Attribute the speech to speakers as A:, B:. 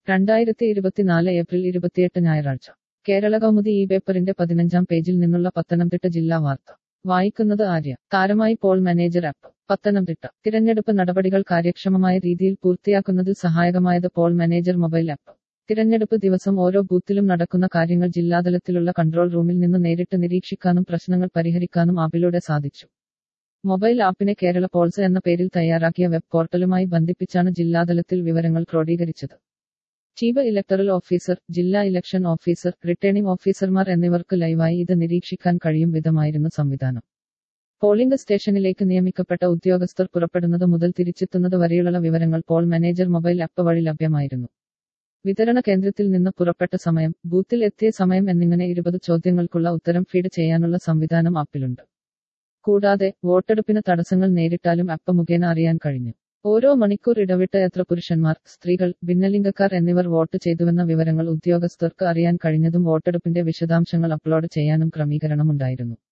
A: 2024 April 28 ഞായറാഴ്ച കേരള കൗമുദി ഈ പേപ്പറിന്റെ 15-ാം പേജിൽ നിന്നുള്ള പത്തനംതിട്ട ജില്ലാ വാർത്ത വായിക്കുന്നത് ആര്യ. താരമായി പോൾ മാനേജർ ആപ്പ്. പത്തനംതിട്ട. തിരഞ്ഞെടുപ്പ് നടപടികൾ കാര്യക്ഷമമായ രീതിയിൽ പൂർത്തിയാക്കുന്നതിൽ സഹായകമായത് പോൾ മാനേജർ മൊബൈൽ ആപ്പ്. തിരഞ്ഞെടുപ്പ് ദിവസം ഓരോ ബൂത്തിലും നടക്കുന്ന കാര്യങ്ങൾ ജില്ലാതലത്തിലുള്ള കൺട്രോൾ റൂമിൽ നിന്ന് നേരിട്ട് നിരീക്ഷിക്കാനും പ്രശ്നങ്ങൾ പരിഹരിക്കാനും ആപ്പിലൂടെ സാധിച്ചു. മൊബൈൽ ആപ്പിനെ കേരള പോൾസ് എന്ന പേരിൽ തയ്യാറാക്കിയ വെബ് പോർട്ടലുമായി ബന്ധിപ്പിച്ചാണ് ജില്ലാതലത്തിൽ വിവരങ്ങൾ ക്രോഡീകരിച്ചത്. ചീഫ് ഇലക്ടറൽ ഓഫീസർ, ജില്ലാ ഇലക്ഷൻ ഓഫീസർ, റിട്ടേണിംഗ് ഓഫീസർമാർ എന്നിവർക്ക് ലൈവായി ഇത് നിരീക്ഷിക്കാൻ കഴിയും വിധമായിരുന്നു സംവിധാനം. പോളിംഗ് സ്റ്റേഷനിലേക്ക് നിയമിക്കപ്പെട്ട ഉദ്യോഗസ്ഥർ പുറപ്പെടുന്നത് മുതൽ തിരിച്ചെത്തുന്നത് വരെയുള്ള വിവരങ്ങൾ പോൾ മാനേജർ മൊബൈൽ ആപ്പ് വഴി ലഭ്യമായിരുന്നു. വിതരണ കേന്ദ്രത്തിൽ നിന്ന് പുറപ്പെട്ട സമയം, ബൂത്തിൽ എത്തിയ സമയം എന്നിങ്ങനെ 20 ചോദ്യങ്ങൾക്കുള്ള ഉത്തരം ഫീഡ് ചെയ്യാനുള്ള സംവിധാനം ആപ്പിലുണ്ട്. കൂടാതെ വോട്ടെടുപ്പിന് തടസ്സങ്ങൾ നേരിട്ടാലും ആപ്പ് മുഖേന അറിയാൻ കഴിഞ്ഞു. ഓരോ മണിക്കൂർ ഇടവിട്ട് എത്ര പുരുഷന്മാർ, സ്ത്രീകൾ, ഭിന്നലിംഗക്കാർ എന്നിവർ വോട്ട് ചെയ്തുവെന്ന വിവരങ്ങൾ ഉദ്യോഗസ്ഥർക്ക് അറിയാൻ കഴിഞ്ഞതും വോട്ടെടുപ്പിന്റെ വിശദാംശങ്ങൾ അപ്ലോഡ് ചെയ്യാനും ക്രമീകരണമുണ്ടായിരുന്നു.